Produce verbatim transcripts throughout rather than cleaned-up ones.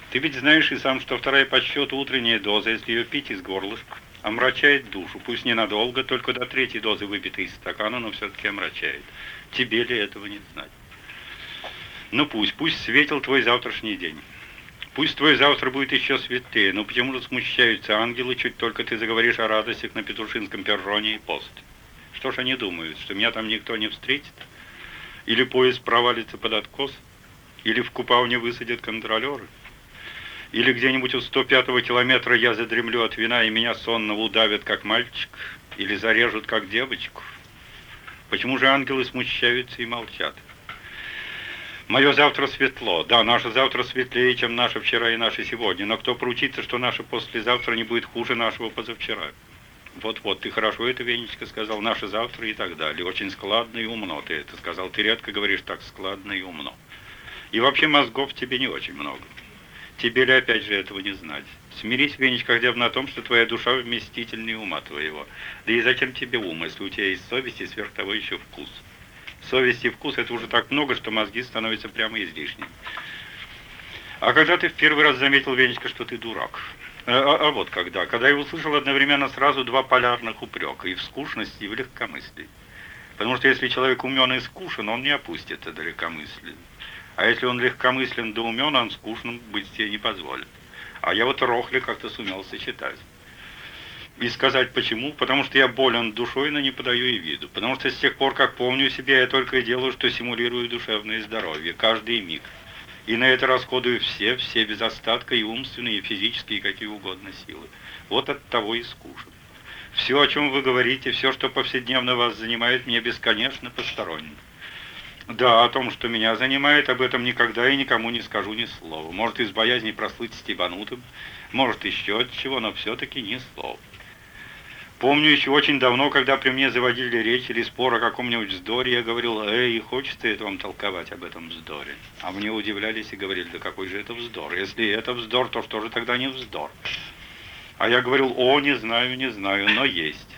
Ты ведь знаешь и сам, что вторая по счету утренняя доза, если ее пить из горлышка, омрачает душу. Пусть ненадолго, только до третьей дозы выпитой из стакана, но все-таки омрачает. Тебе ли этого не знать? Ну пусть, пусть светил твой завтрашний день. Пусть твой завтра будет еще светлее, но почему же смущаются ангелы, чуть только ты заговоришь о радостях на Петушинском перроне и пост? Что ж они думают, что меня там никто не встретит? Или поезд провалится под откос? Или в Купауне высадят контролеры? Или где-нибудь у сто пятого километра я задремлю от вина, и меня сонного удавят, как мальчик? Или зарежут, как девочку? Почему же ангелы смущаются и молчат? Мое завтра светло. Да, наше завтра светлее, чем наше вчера и наше сегодня. Но кто поручится, что наше послезавтра не будет хуже нашего позавчера? Вот-вот, ты хорошо это, Венечка, сказал. Наше завтра и так далее. Очень складно и умно ты это сказал. Ты редко говоришь так складно и умно. И вообще мозгов тебе не очень много. Тебе ли опять же этого не знать? Смирись, Венечка, хотя бы на том, что твоя душа вместительнее ума твоего. Да и зачем тебе ум, если у тебя есть совесть и сверх того еще вкус? Совесть и вкус — это уже так много, что мозги становятся прямо излишними. А когда ты в первый раз заметил, Венечка, что ты дурак? А, а, а вот когда. Когда я услышал одновременно сразу два полярных упрека. И в скучности, и в легкомыслии. Потому что если человек умен и скучен, он не опустится до легкомыслия. А если он легкомыслен да умен, он скучным быть себе не позволит. А я вот рохли как-то сумел сочетать. И сказать почему? Потому что я болен душой, но не подаю и виду. Потому что с тех пор, как помню себя, я только и делаю, что симулирую душевное здоровье, каждый миг. И на это расходую все, все без остатка, и умственные, и физические, и какие угодно силы. Вот от того и скучно. Все, о чем вы говорите, все, что повседневно вас занимает, мне бесконечно посторонне. Да, о том, что меня занимает, об этом никогда и никому не скажу ни слова. Может, из боязни прослыть стебанутым, может, еще от чего, но все-таки ни слова. Помню еще очень давно, когда при мне заводили речь или спор о каком-нибудь вздоре, я говорил: «Эй, хочется это вам толковать об этом вздоре?» А мне удивлялись и говорили: «Да какой же это вздор? Если это вздор, то что же тогда не вздор?» А я говорил: «О, не знаю, не знаю, но есть».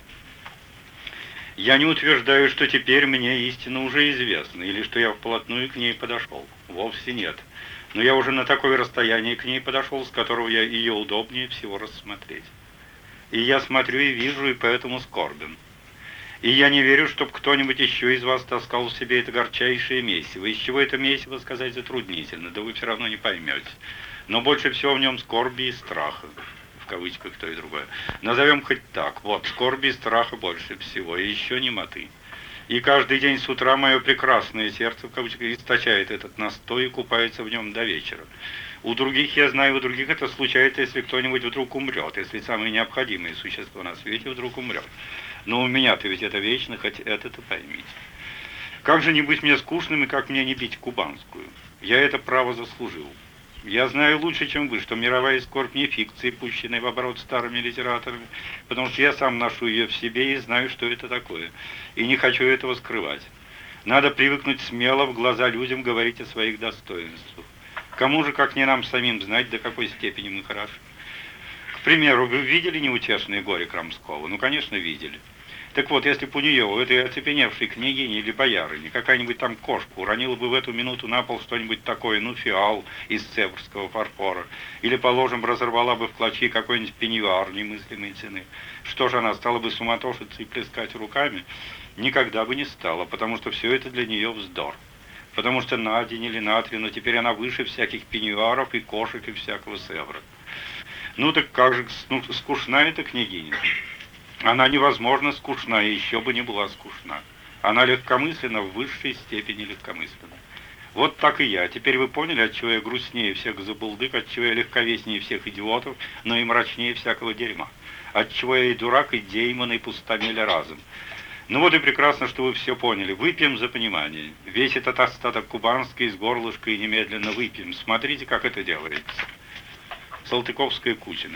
Я не утверждаю, что теперь мне истина уже известна, или что я вплотную к ней подошел. Вовсе нет. Но я уже на такое расстояние к ней подошел, с которого я ее удобнее всего рассмотреть. И я смотрю и вижу, и поэтому скорбен. И я не верю, чтоб кто-нибудь еще из вас таскал в себе это горчайшее месиво. Из чего это месиво сказать затруднительно, да вы все равно не поймете. Но больше всего в нем скорби и страха. В кавычках то и другое. Назовем хоть так. Вот, скорби и страха больше всего. И еще немоты. И каждый день с утра мое прекрасное сердце, в кавычках, источает этот настой и купается в нем до вечера. У других, я знаю, у других это случается, если кто-нибудь вдруг умрет, если самое необходимое существо на свете вдруг умрет. Но у меня-то ведь это вечно, хоть это-то поймите. Как же не быть мне скучным и как мне не бить кубанскую? Я это право заслужил. Я знаю лучше, чем вы, что мировая скорбь не фикция, пущенная в оборот старыми литераторами, потому что я сам ношу ее в себе и знаю, что это такое, и не хочу этого скрывать. Надо привыкнуть смело в глаза людям говорить о своих достоинствах. Кому же, как не нам самим, знать, до какой степени мы хороши? К примеру, вы видели неутешное горе Крамского? Ну, конечно, видели. Так вот, если бы у нее, у этой оцепеневшей княгини или боярыни, какая-нибудь там кошка уронила бы в эту минуту на пол что-нибудь такое, ну, фиал из цеврского фарфора, или, положим, разорвала бы в клочья какой-нибудь пеньюар немыслимой цены, что же она, стала бы суматошиться и плескать руками? Никогда бы не стала, потому что все это для нее вздор. Потому что на день или на три, но теперь она выше всяких пеньюаров и кошек и всякого севра. Ну так как же ну, скучна эта княгиня? Она невозможно скучна, и еще бы не была скучна. Она легкомысленна, в высшей степени легкомысленна. Вот так и я. Теперь вы поняли, отчего я грустнее всех забулдык, отчего я легковеснее всех идиотов, но и мрачнее всякого дерьма. Отчего я и дурак, и деймон, и пустомеля разом. Ну вот и прекрасно, что вы все поняли. Выпьем за понимание. Весь этот остаток кубанский из горлышка и немедленно выпьем. Смотрите, как это делается. Салтыковская Кучина.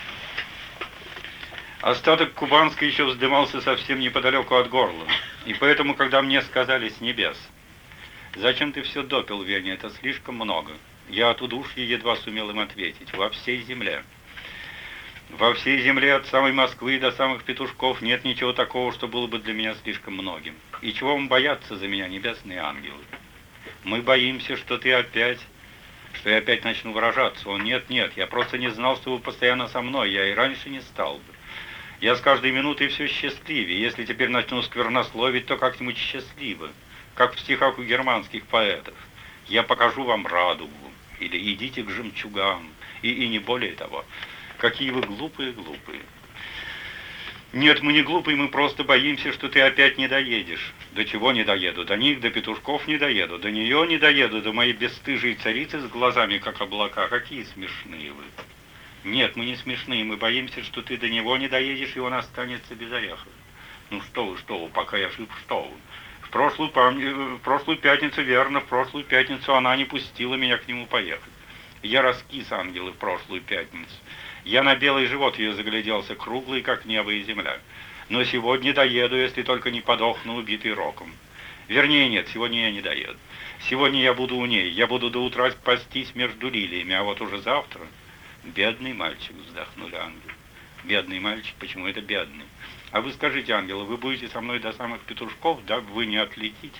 Остаток кубанский еще вздымался совсем неподалеку от горла. И поэтому, когда мне сказали с небес: «Зачем ты все допил, Веня, это слишком много», я от удушья едва сумел им ответить: «Во всей земле». Во всей земле от самой Москвы до самых Петушков нет ничего такого, что было бы для меня слишком многим. И чего вам бояться за меня, небесные ангелы? Мы боимся, что ты опять... что я опять начну выражаться. Он: нет, нет, я просто не знал, что вы постоянно со мной, я и раньше не стал бы. Я с каждой минутой все счастливее. Если теперь начну сквернословить, то как-нибудь счастливо, как в стихах у германских поэтов. Я покажу вам радугу, или идите к жемчугам, и, и не более того. Какие вы глупые-глупые. Нет, мы не глупые, мы просто боимся, что ты опять не доедешь. До чего не доеду? До них, до петушков не доеду, до нее не доеду, до моей бесстыжей царицы с глазами, как облака. Какие смешные вы. Нет, мы не смешные, мы боимся, что ты до него не доедешь, и он останется без орехов. Ну что вы, что вы, пока я жив, что вы. В прошлую, в прошлую пятницу, верно, в прошлую пятницу она не пустила меня к нему поехать. Я раскис, ангелы, в прошлую пятницу. Я на белый живот ее загляделся, круглый, как небо и земля. Но сегодня доеду, если только не подохну, убитый роком. Вернее, нет, сегодня я не доеду. Сегодня я буду у ней, я буду до утра пастись между лилиями, а вот уже завтра... Бедный мальчик, вздохнули ангелы. Бедный мальчик, почему это бедный? А вы скажите, ангелы, вы будете со мной до самых петушков, да? Вы не отлетите?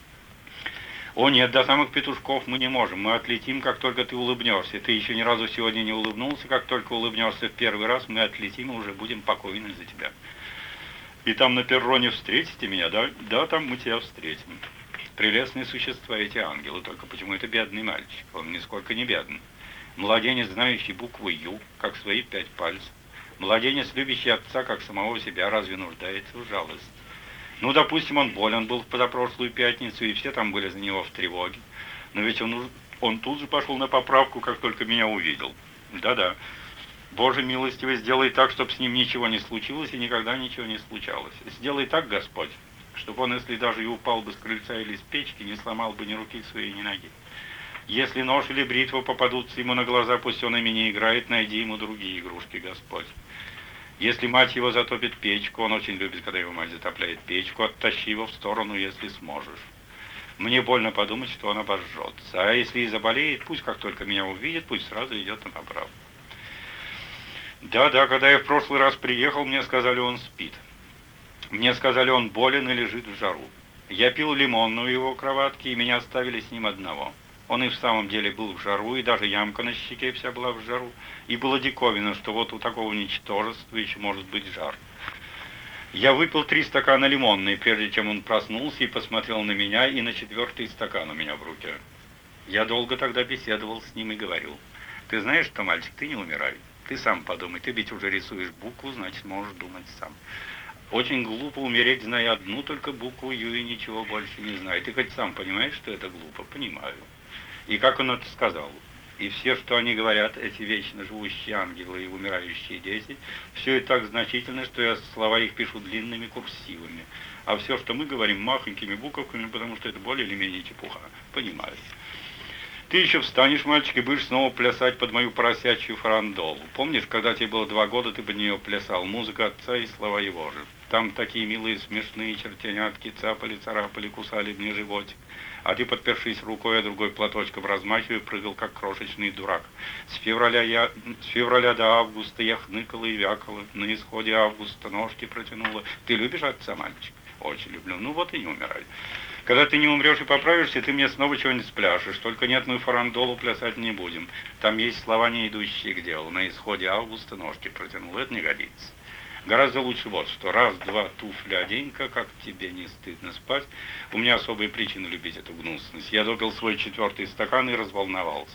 О нет, до самых петушков мы не можем. Мы отлетим, как только ты улыбнешься. Ты еще ни разу сегодня не улыбнулся, как только улыбнешься в первый раз, мы отлетим и уже будем покойны за тебя. И там на перроне встретите меня, да? Да, там мы тебя встретим. Прелестные существа эти ангелы, только почему это бедный мальчик? Он нисколько не бедный. Младенец, знающий букву «Ю», как свои пять пальцев. Младенец, любящий отца, как самого себя, разве нуждается в жалости? Ну, допустим, он болен был в позапрошлую пятницу, и все там были за него в тревоге. Но ведь он, он тут же пошел на поправку, как только меня увидел. Да-да. Боже милостивый, сделай так, чтобы с ним ничего не случилось, и никогда ничего не случалось. Сделай так, Господь, чтобы он, если даже и упал бы с крыльца или с печки, не сломал бы ни руки своей, ни ноги. Если нож или бритва попадутся ему на глаза, пусть он ими не играет, найди ему другие игрушки, Господь. Если мать его затопит печку, он очень любит, когда его мать затопляет печку, оттащи его в сторону, если сможешь. Мне больно подумать, что он обожжется. А если и заболеет, пусть как только меня увидит, пусть сразу идет на поправку. Да-да, когда я в прошлый раз приехал, мне сказали, он спит. Мне сказали, он болен и лежит в жару. Я пил лимонную его кроватки, и меня оставили с ним одного. Он и в самом деле был в жару, и даже ямка на щеке вся была в жару. И было диковина, что вот у такого ничтожества еще может быть жар. Я выпил три стакана лимонной, прежде чем он проснулся и посмотрел на меня, и на четвертый стакан у меня в руке. Я долго тогда беседовал с ним и говорил: ты знаешь что, мальчик, ты не умирай. Ты сам подумай, ты ведь уже рисуешь букву, значит, можешь думать сам. Очень глупо умереть, зная одну только букву Ю и ничего больше не знаю. Ты хоть сам понимаешь, что это глупо? Понимаю. И как он это сказал? И все, что они говорят, эти вечно живущие ангелы и умирающие дети, все это так значительно, что я слова их пишу длинными курсивами. А все, что мы говорим, махонькими буковками, потому что это более или менее чепуха. Понимаю. Ты еще встанешь, мальчик, и будешь снова плясать под мою поросячью фарандолу. Помнишь, когда тебе было два года, ты под нее плясал? Музыка отца и слова его же. Там такие милые смешные чертенятки цапали, царапали, кусали мне животик. А ты, подпершись рукой, а другой платочком размахивая, прыгал, как крошечный дурак. С февраля, я, с февраля до августа я хныкала и вякала. На исходе августа ножки протянула. Ты любишь отца, мальчик? Очень люблю. Ну вот и не умирай. Когда ты не умрешь и поправишься, ты мне снова чего-нибудь спляшешь. Только нет, мы фарандолу плясать не будем. Там есть слова, не идущие к делу. На исходе августа ножки протянул. Это не годится. Гораздо лучше вот что. Раз, два, туфли, оденька, как тебе не стыдно спать. У меня особые причины любить эту гнусность. Я допил свой четвертый стакан и разволновался.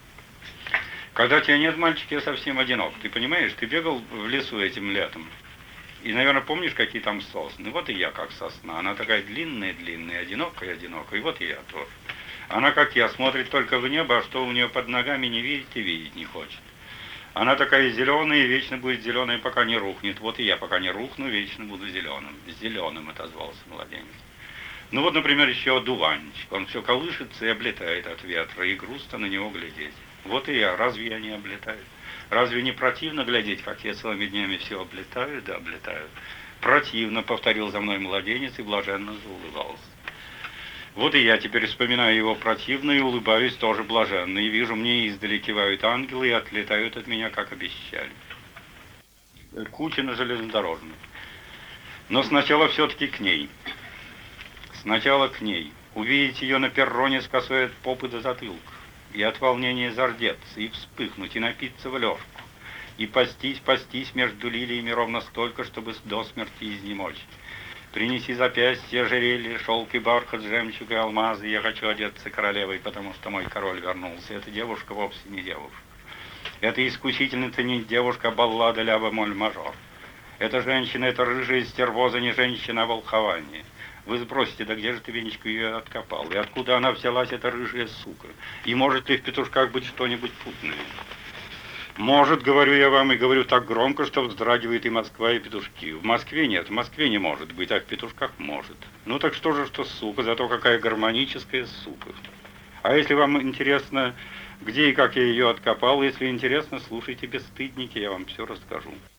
Когда тебя нет, мальчик, я совсем одинок. Ты понимаешь, ты бегал в лесу этим летом. И, наверное, помнишь, какие там сосны? Вот и я, как сосна. Она такая длинная-длинная, одинокая-одинокая. И вот и я тоже. Она, как я, смотрит только в небо, а что у нее под ногами не видит и видеть не хочет. Она такая зеленая и вечно будет зеленая, пока не рухнет. Вот и я, пока не рухну, вечно буду зеленым. Зеленым отозвался младенец. Ну вот, например, еще одуванчик. Он все колышется и облетает от ветра, и грустно на него глядеть. Вот и я, разве я не облетаю? Разве не противно глядеть, как я целыми днями все облетаю, да облетаю? Противно, повторил за мной младенец и блаженно заулыбался. Вот и я теперь вспоминаю его противно и улыбаюсь тоже блаженно, и вижу, мне издали кивают ангелы и отлетают от меня, как обещали. Кутина железнодорожная. Но сначала все-таки к ней. Сначала к ней. Увидеть ее на перроне с косой от попы до затылка. и от волнения зардеться, и вспыхнуть, и напиться в лёжку, и пастись, пастись между лилиями ровно столько, чтобы до смерти изнемочь. Принеси запястье, ожерелье, шелк и бархат, жемчуг и алмазы. Я хочу одеться королевой, потому что мой король вернулся. Эта девушка вовсе не девушка. Эта искусительница не девушка, а баллада ля бемоль мажор. Эта женщина, эта рыжая стервоза, не женщина, а волхование. Вы сбросите, да где же ты, Венечка, ее откопал? И откуда она взялась, эта рыжая сука? И может ли в петушках быть что-нибудь путное? Может, говорю я вам, и говорю так громко, что вздрагивает и Москва, и петушки. В Москве нет, в Москве не может быть, а в петушках может. Ну так что же, что сука, зато какая гармоническая сука. А если вам интересно, где и как я ее откопал, если интересно, слушайте, бесстыдники, я вам все расскажу.